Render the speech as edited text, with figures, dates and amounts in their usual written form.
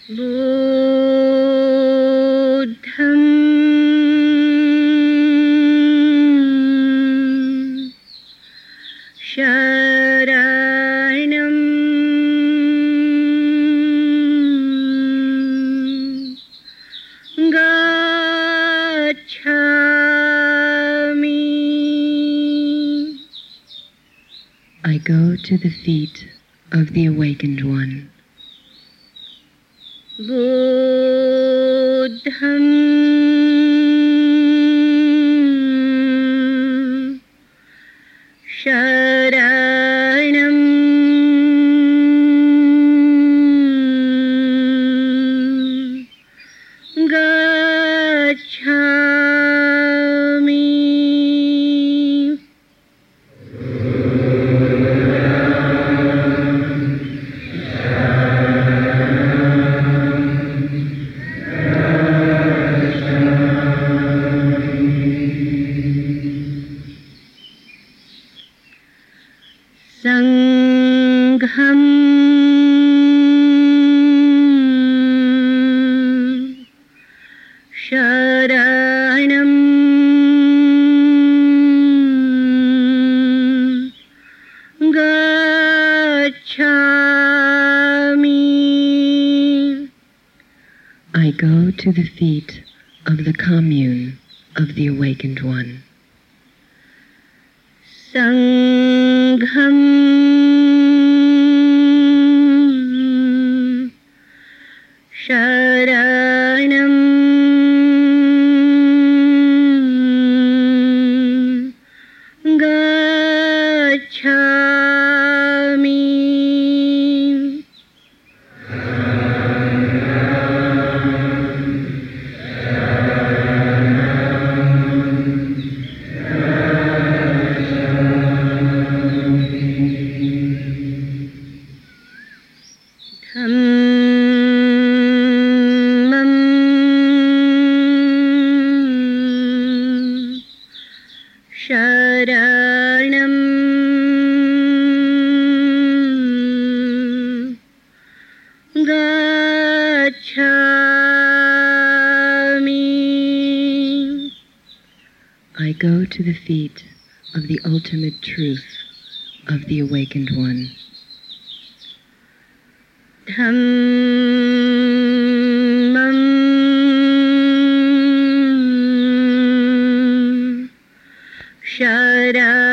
Buddham Sharanam Gacchami. I go to the feet of the Awakened One. Buddham Sharanam Gacchami. Sangham Sharanam Gacchami. I go to the feet of the commune of the Awakened One. Sangham Sharanam Gacchami. Dhammam Sharanam Gacchami. I go to the feet of the ultimate truth of the Awakened One. Dhammam Sharanam